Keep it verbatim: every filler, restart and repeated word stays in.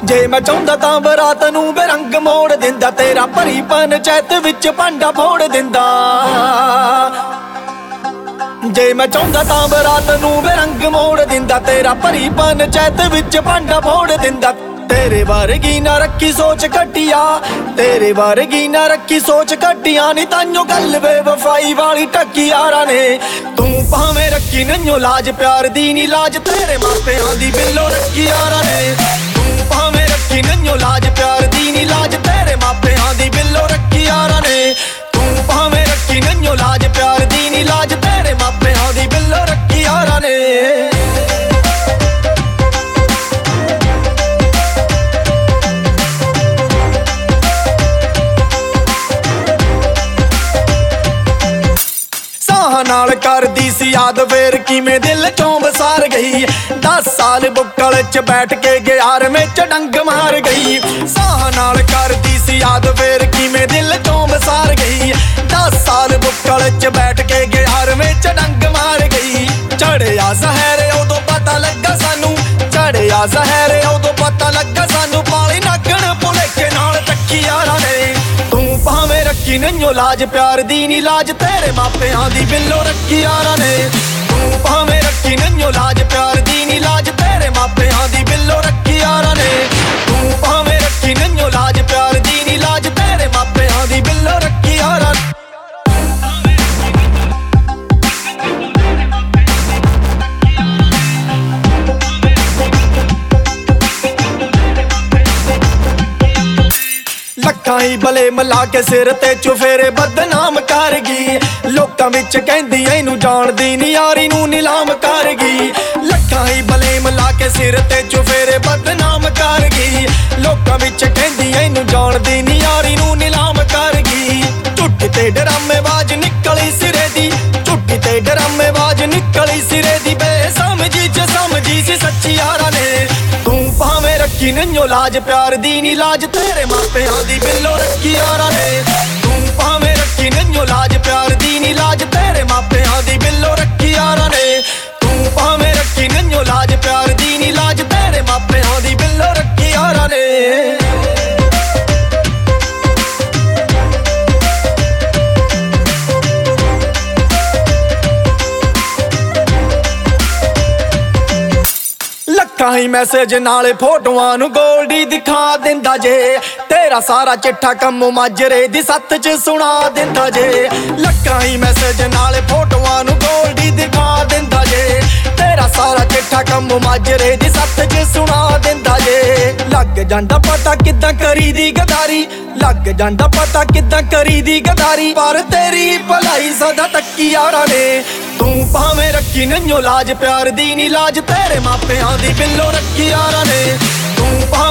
ਜੇ ਮੈਂ ਚਾਹੁੰਦਾ ਤਾਂ ਬਰਾਤ ਨੂੰ ਬੇਰੰਗ ਮੋੜ ਦਿੰਦਾ, ਤੇਰਾ ਭਰੀ ਪੰਚਾਇਤ ਵਿੱਚ ਭਾਂਡਾ ਫੋੜ ਦਿੰਦਾ। ਜੇ ਮੈਂ ਚਾਹੁੰਦਾ ਤਾਂ ਬਰਾਤ ਨੂੰ ਬੇਰੰਗ ਮੋੜ ਦਿੰਦਾ, ਤੇਰਾ ਭਰੀ ਪੰਚਾਇਤ ਵਿੱਚ ਭਾਂਡਾ ਫੋੜ ਦਿੰਦਾ। ਤੇਰੇ ਵਰਗੀ ਨਾ ਰੱਖੀ ਸੋਚ ਘਟਿਆ, ਤੇਰੇ ਵਰਗੀ ਨਾ ਰੱਖੀ ਸੋਚ ਘਟਿਆ ਨੀ ਤਾਂਯੋ ਗੱਲ ਬੇਵਫਾਈ ਵਾਲੀ ਟੱਕੀ ਯਾਰਾਂ ਨੇ। ਤੂੰ ਭਾਵੇਂ ਰੱਖੀ ਨਹੀਂਓ ਲਾਜ ਪਿਆਰ ਦੀ ਨੀ ਲਾਜ, ਤੇਰੇ ਮਾਪਿਆਂ ਦੀ ਬਿੱਲੋ ਰੱਖੀ ਯਾਰਾਂ ਨੇ। ਤੂੰ ਭਾਵੇਂ ਰੱਖੀ ਨਹੀਂਓ ਲਾਜ ਪਿਆਰ ਦੀ ਨੀ ਲਾਜ, ਤੇਰੇ ਮਾਪਿਆਂ ਦੀ ਬਿੱਲੋ ਰੱਖੀ ਯਾਰਾਂ ਨੇ। ਤੂੰ ਭਾਵੇਂ ਰੱਖੀ ਨਹੀਂਓ ਲਾਜ ਪਿਆਰ ਦੀ ਨੀ ਲਾਜ, ਤੇਰੇ ਮਾਪਿਆਂ ਦੀ ਬਿੱਲੋ ਰੱਖੀ ਯਾਰਾਂ ਨੇ। ਨਾਲ ਕਰਦੀ ਸੀ ਯਾਦ ਫੇਰ ਕਿਵੇਂ ਦਿਲ ਚੋਂ ਵਸਾਰ ਗਈ। ਦਸ ਸਾਲ ਬੁੱਕਲ ਚ ਬੈਠ ਕੇ ਗਿਆਰਵੇਂ ਚ ਡੰਗ ਮਾਰ ਗਈ। ਸਾਹ ਨਾਲ ਕਰਦੀ ਸੀ ਯਾਦ ਫੇਰ ਕਿਵੇਂ ਦਿਲ ਚੋਂ ਵਸਾਰ ਗਈ। ਦਸ ਸਾਲ ਬੁੱਕਲ ਚ ਬੈਠ ਕੇ ਗਿਆਰਵੇਂ ਚ ਡੰਗ ਮਾਰ ਗਈ। ਚੜਿਆ ਜ਼ਹਿਰ ਉਦੋਂ ਪਤਾ ਲੱਗਾ ਸਾਨੂੰ, ਚੜਿਆ ਜ਼ਹਿਰ ਉਦੋਂ ਪਤਾ ਲੱਗਾ ਸਾਨੂੰ, ਪਾਲੀ ਨਾਗਣ ਭੁਲੇਖੇ ਨਾਲ ਤੱਕੀ ਯਾਰਾਂ ਨੇ। ਤੂੰ ਭਾਵੇਂ ਰੱਖੀ ਨਹੀਂਓ ਲਾਜ ਪਿਆਰ ਦੀ ਨੀ ਲਾਜ, ਤੇਰੇ ਮਾਪਿਆਂ ਦੀ ਬਿੱਲੋ ਰੱਖੀ ਯਾਰਾਂ ਨੇ। ਤੂੰ ਭਾਵੇਂ ਰੱਖੀ ਨਹੀਂਓ ਲਾਜ ਪਿਆਰ ਦੀ ਨੀ ਲਾਜ, ਤੇਰੇ ਮਾਪਿਆਂ ਦੀ ਬਿੱਲੋ ਰੱਖੀ ਯਾਰਾਂ ਨੇ। ਤੂੰ ਭਾਵੇਂ ਰੱਖੀ ਨਹੀਂਓ ਲਾਜ ਪਿਆਰ ਦੀ ਨੀ ਲਾਜ, ਤੇਰੇ ਮਾਪਿਆਂ ਦੀ ਬਿੱਲੋ ਰੱਖੀ ਯਾਰਾਂ ਨੇ। ਲੱਖਾਂ ਹੀ ਬਲੇ ਮਲਾ ਕੇ ਸਿਰ ਤੇ ਚੁਫੇਰੇ ਬਦਨਾਮ ਕਰ ਗਈ। ਲੋਕਾਂ ਵਿੱਚ ਕਹਿੰਦੀ ਇਹਨੂੰ ਜਾਣਦੀ ਨੀ ਯਾਰੀ ਨੂੰ ਨਿਲਾਮ ਕਰ ਗਈ। ਲੱਖਾਂ ਹੀ ਬਲੇ ਮਲਾ ਕੇ ਸਿਰ ਤੇ ਚੁਫੇਰੇ ਬਦਨਾਮ ਕਰ ਗਈ। ਲੋਕਾਂ ਵਿੱਚ ਕਹਿੰਦੀ ਇਹਨੂੰ ਜਾਣਦੀ ਨੀ ਯਾਰੀ ਨੂੰ ਨਿਲਾਮ ਕਰ ਗਈ। ਝੁੱਠੀ ਤੇ ਡਰਾਮੇਬਾਜ਼ ਨਿਕਲੀ ਸਿਰੇ ਦੀ, ਝੁੱਠੀ ਤੇ ਡਰਾਮੇਬਾਜ਼ ਨਿਕਲੀ ਸਿਰੇ ਦੀ। ਬੇਸਮਝੀ ਚ ਸਮਝੀ ਸੀ ਸੱਚੀ ਯਾਰਾਂ ਨੇ। ਤੂੰ ਭਾਵੇਂ ਰੱਖੀ ਨਹੀਂਓ ਲਾਜ ਪਿਆਰ ਦੀ ਨੀ ਲਾਜ, ਤੇਰੇ ਮਾਪਿਆਂ ਦੀ ਬਿੱਲੋ ਰੱਖੀ ਯਾਰਾਂ ਨੇ। ਤੂੰ ਭਾਵੇਂ ਰੱਖੀ ਨਹੀਂਓ ਲਾਜ ਪਿਆਰ ਦੀ ਨੀ ਲਾਜ, ਤੇਰੇ ਮਾਪਿਆਂ ਦੀ ਬਿੱਲੋ ਰੱਖੀ ਯਾਰਾਂ ਨੇ। ਤੂੰ ਭਾਵੇਂ ਰੱਖੀ ਨਹੀਂਓ ਲਾਜ ਪਿਆਰ ਦੀ ਨੀ ਲਾਜ, ਤੇਰੇ ਮਾਪਿਆਂ ਦੀ ਬਿੱਲੋ ਰੱਖੀ ਯਾਰਾਂ ਨੇ। ਲੱਖਾਂ ਹੀ ਮੈਸੇਜ ਨਾਲੇ ਫੋਟੋਆਂ ਨੂੰ ਗੋਲਡੀ ਦਿਖਾ ਦਿੰਦਾ ਜੇ, ਤੇਰਾ ਸਾਰਾ ਚਿੱਠਾ ਕੰਮ ਮਾਜਰੇ ਦੀ ਸੱਤ ਚ ਸੁਣਾ ਦਿੰਦਾ ਜੇ। ਲੱਖਾਂ ਹੀ ਮੈਸੇਜ ਨਾਲੇ ਫੋਟੋਆਂ ਨੂੰ ਗੋਲਡੀ ਦਿਖਾ ਦਿੰਦਾ ਜੇ, ਤੇਰਾ ਸਾਰਾ ਚਿੱਠਾ ਕੰਮ ਮਾਜਰੇ ਦੀ ਸੱਤ ਚ ਸੁਣਾ ਦਿੰਦਾ ਜੇ। ਲੱਗ ਜਾਂਦਾ ਪਤਾ ਕਿੱਦਾਂ ਕਰੀ ਦੀ ਗਦਾਰੀ, ਲੱਗ ਜਾਂਦਾ ਪਤਾ ਕਿੱਦਾਂ ਕਰੀ ਦੀ ਗਦਾਰੀ, ਪਰ ਤੇਰੀ ਭਲਾਈ ਸਦਾ ਤੱਕੀ ਯਾਰਾਂ ਨੇ। ਤੂੰ ਭਾਵੇਂ ਰੱਖੀ ਨਹੀਂਓ ਲਾਜ ਪਿਆਰ ਦੀ ਨੀ ਲਾਜ, ਤੇਰੇ ਮਾਪਿਆਂ ਦੀ ਬਿੱਲੋ ਰੱਖੀ ਯਾਰਾਂ ਨੇ। ਤੂੰ